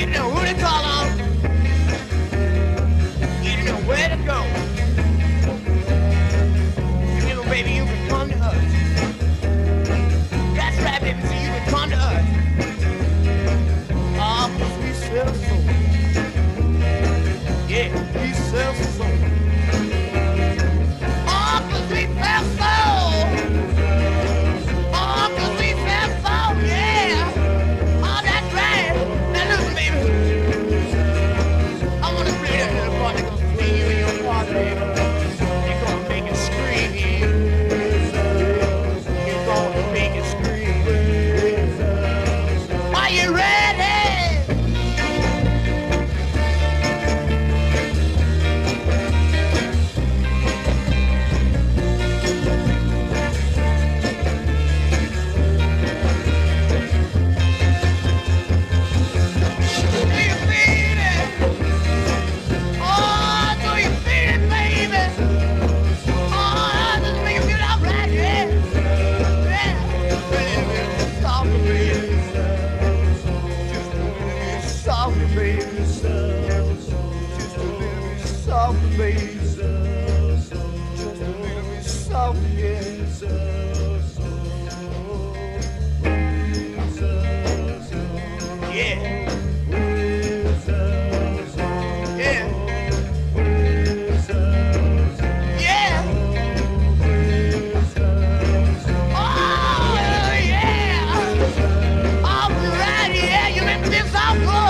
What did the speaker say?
You know who to call on. You know where to go. You know, baby, you can come to us. That's right, baby, so you can come to us. Ah, 'cause we sell soul. Yeah, we sell soul. Ah, 'cause we sell soul. Ah, 'cause we sell soul, yeah. Ah, that's right. Now listen, baby. I wanna play that little part that's gonna see you in your part, baby. You're gonna make it scream. You're gonna make it scream. Are you ready? Do you feel it? Oh, do you feel it, baby? Oh, just make it feel alright, yeah. Yeah. Baby, soft, baby. Just a little bit soft, baby. Just a little bit soft, baby. Just a little bit soft, yeah. Yeah. Yeah. Yeah. Oh, yeah. All right, yeah. You make me feel so good.